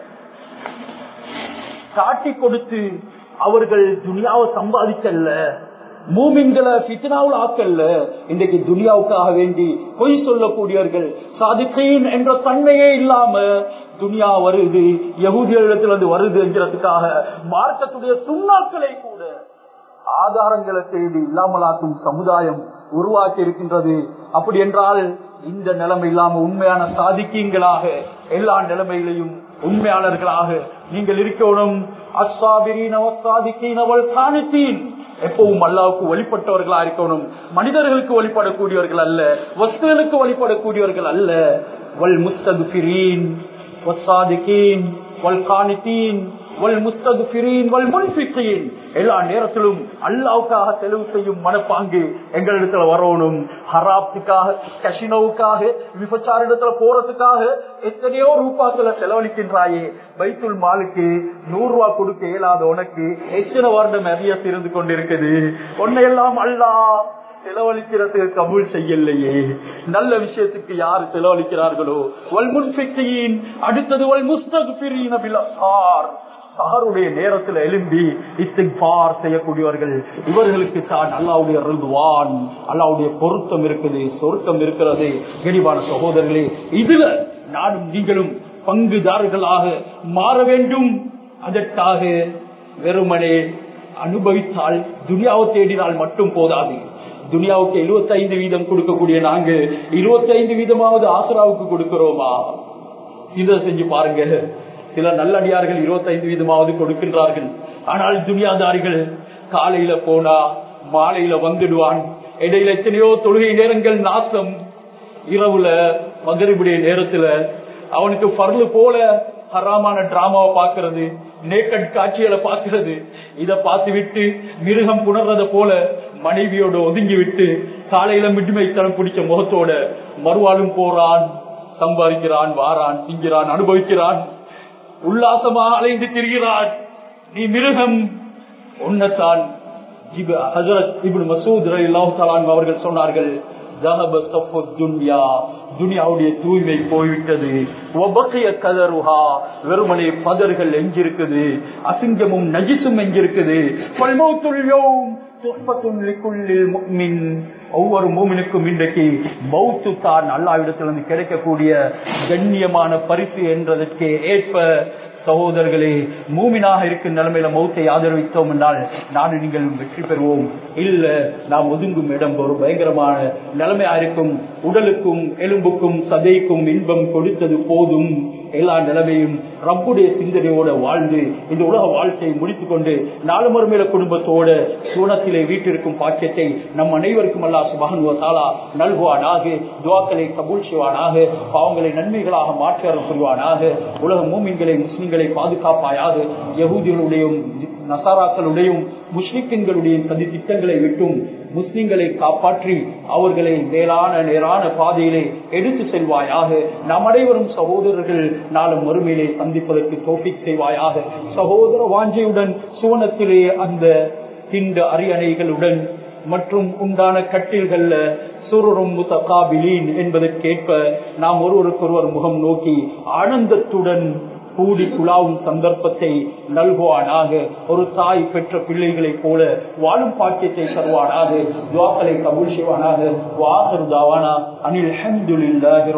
காட்டி கொடுத்து அவர்கள் துனியாவை சம்பாதிக்கல்ல, மூமின்களை ஃபித்னாவுல ஆக்கல்ல. இன்றைக்கு துனியாவுக்காக வேண்டி பொய் சொல்லக்கூடியவர்கள், சாதிகீன் என்ற தன்மையே இல்லாம துனியா வருது, யஹூதியர்களிடத்திலிருந்து வருது என்கிறதுக்காக மார்க்கத்துடைய சுண்ணாக்களை கூட ஆதாரங்களை தேடி இல்லாமலாக்கும் சமுதாயம் உருவாக்கி இருக்கின்றது. அப்படி என்றால் இந்த நிலைமை இல்லாம உண்மையான சாதிக்கீன்களாக எல்லா நிலைமையிலையும் உண்மையாளர்களாக நீங்கள் இருக்கணும். அஸ்ஸாபிரீன வஸ்ஸாதிகீன வல்கானிதீன், எப்பவும் அல்லாஹ்வுக்கு வழிபட்டவர்களா இருக்கணும். மனிதர்களுக்கு வழிபடக்கூடியவர்கள் அல்ல, வஸ்துகளுக்கு வழிபடக்கூடியவர்கள் அல்ல. வல் முஸ்தக்ஃபிரீன் வஸ்ஸாதிகீன் வல்கானிதீன் வல் முஸ்தக்ஃபிரீன் வல் முன்ஃபிகீன், எல்லா நேரத்திலும் அல்லாஹ்வுக்காக செலவு செய்யும் மனப்பாங்கு எங்களிடத்துல வரணும். ஹராத்துக்காக, கசினோவுக்காக, விபச்சாரிடத்துல போறதுக்காக எத்தனையோ ரூபாக்களை செலவழிக்கின்றாயே. பைத்துல் மாலுக்கு 100 ரூபாய் கொடுக்க இயலாத உனக்கு எத்தனை வருடம் அதிக இருந்து கொண்டிருக்குது. உன்னையெல்லாம் அல்லாஹ் செலவழிக்கிறதுக்கு கபூல் செய்யலையே. நல்ல விஷயத்துக்கு யார் செலவழிக்கிறார்களோ வல் முன்ஃபிகீன், அடுத்தது வல் முஸ்தக்ஃபிரீன பில் அஸ்ஹார், சஹருடைய நேரத்தில் எழும்பி இஸ்திக்பார் செய்யக்கூடியவர்கள். இவர்களுக்கு தான் அல்லாஹ்வுடைய ரிதுவான், அல்லாஹ்வுடைய பொருத்தம் இருக்குது, சொர்க்கம் இருக்கிறது. கனிவான சகோதரர்களே, இதுல நானும் நீங்களும் பங்குதாரர்களாக மாற வேண்டும். அதற்காக வெறுமனே அனுபவித்தால் துனியாவை தேடினால் மட்டும் போதாது. துனியாவுக்கு 75% கொடுக்கக்கூடிய நாங்க 25% ஆசுராவுக்கு கொடுக்கிறோமா? இதை செஞ்சு பாருங்க. சில நல்லடியார்கள் 25% கொடுக்கின்றார்கள். ஆனால் துனியாதாரிகள் காலையில போனா மாலையில வந்துடுவான். இடையில எத்தனையோ தொழுகை நேரங்கள் நாசம். இரவுல மகரிபுடைய நேரத்துல அவனுக்கு பர்லு போல ஹராமான டிராமாவை பாக்குறது, நேக்கட் காட்சிகளை பாக்குறது, இத பார்த்து விட்டு மிருகம் புணர்றத போல மனைவியோட ஒதுங்கி விட்டு காலையில மிடுமைத்தனம் பிடிச்ச முகத்தோட மறுவாழும் போறான், சம்பாதிக்கிறான், வாரான், திங்கிறான், அனுபவிக்கிறான், உல்லாசமாக அலைந்து திரிகிறான். நீ மிருகம். உன்னத்தான் ஹஜ்ரத் இப்னு மசூத் ரலியல்லாஹு தஆலா அன்ஹு அவர்கள் சொன்னார்கள், துனியாவுடைய தூய்மை போய்விட்டது, வெறுமனே பதர்கள் எஞ்சிருக்குது, அசிங்கமும் நஜிசும் எஞ்சிருக்குது. ஒவ்வொரு மூமினுக்கும் இன்றைக்கு மௌத்து தான் அல்லாஹ்விடத்திலிருந்து கிடைக்கக்கூடிய கண்ணியமான பரிசு என்றதற்கு ஏற்ப சகோதரர்களே, மூமினாக இருக்கும் நிலைமையில மௌத்தை ஆதரவித்தோம் என்றால் நாடு நீங்கள் வெற்றி பெறுவோம். இல்ல நாம் ஒதுங்கும் இடம் ஒரு பயங்கரமான நிலைமையா இருக்கும். உடலுக்கும் எலும்புக்கும் சதைக்கும் இன்பம் கொடுத்தது போதும். எல்லா நிலைமையும் ரப்புடைய சிந்தனையோட வாழ்ந்து இந்த உலக வாழ்க்கையை முடித்துக் கொண்டு நாலு மறுமையில குடும்பத்தோட சூனத்திலே வீட்டிற்கும் பாக்கியத்தை நம் அனைவருக்கும் அல்லாஹ் சுப்ஹானஹு வ தஆலா நல்குவானாக. துஆக்களை கபூல் செய்வானாக. பாவங்களை நன்மைகளாக மாற்றி அருள் புரிவானாக. உலக மூமின்களை முஸ்லிம்களை பாதுகாப்பாயாக. யஹூதிகளுடையும் நசாராக்களுடையும் முஸ்லிம்களுடைய சதி திட்டங்களை விட்டும் முஸ்லிம்களை காப்பாற்றி அவர்களை மேலான நேரான பாதையிலே எடுத்து செல்வாயாக. நாம் அனைவரும் சகோதரர்கள் நாளும் மறுமையிலே சந்திப்பதற்கு தௌஃபீக் செய்வாயாக. சகோதர வாஞ்சையுடன் சுவனத்திலே அந்த திண்ட அரியணைகளுடன் மற்றும் உண்டான கட்டில்கள்ல சுருரும் முத்தகாபிலீன் என்பதற்கேற்ப நாம் ஒருவருக்கொருவர் முகம் நோக்கி ஆனந்தத்துடன் கூடி குழாவும் சந்தர்ப்பத்தை நல்குவானாக. ஒரு தாய் பெற்ற பிள்ளைகளை போல வாழும் பாக்கியத்தை தருவானாக. துஆக்களை கபூல் செய்வானாக. வாஹிரு தாவானா அனில் ஹம்துலில்லாஹி